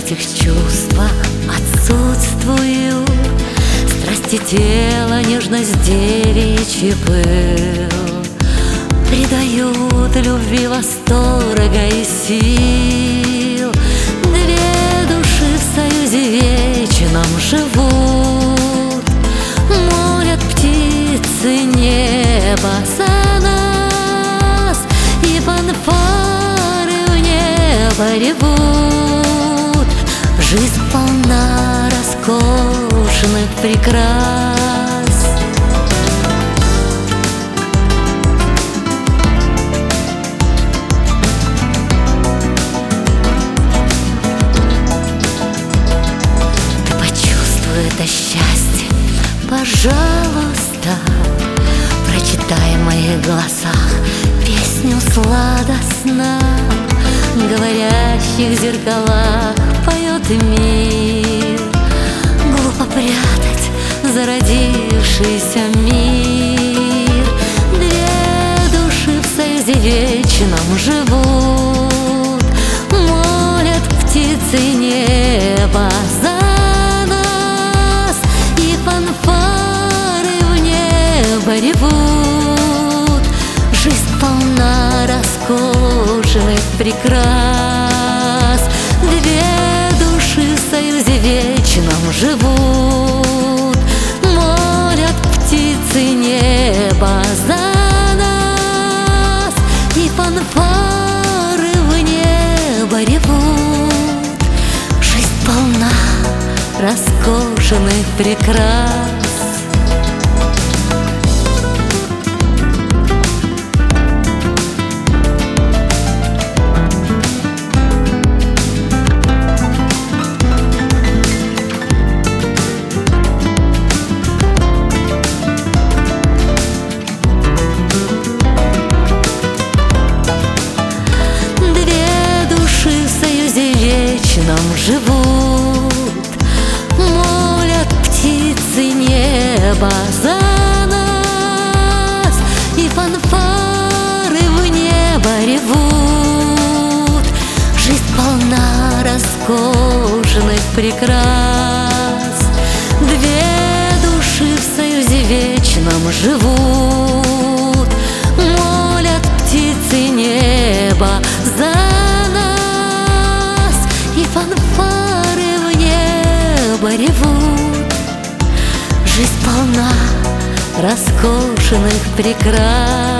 этих чувствах отсутствуют. Страсти тела, нежность девичий пыл придают любви восторга и сил. Две души в союзе вечном живут, молят птицы небо за нас, и фанфары в небо ревут. Жизнь полна роскошных прекрас. Это счастье, пожалуйста, прочитай в моих глазах песню сладостно. В говорящих зеркалах поет мир. Глупо прятать зародившийся мир. Две души в союзе вечном живут, молят птицы неба за ревут. Жизнь полна роскошных прекрас. Две души в союзе вечном живут, молят птицы неба за нас, и фанфары в небо ревут. Жизнь полна роскошных прекрас. Живут, молят птицы неба за нас, и фанфары в небо ревут. Жизнь полна роскошных прекрас. Две души в союзе вечном живут, молят птицы неба за нас, и фанфары в небо ревут. Жизнь полна роскошных прекрас.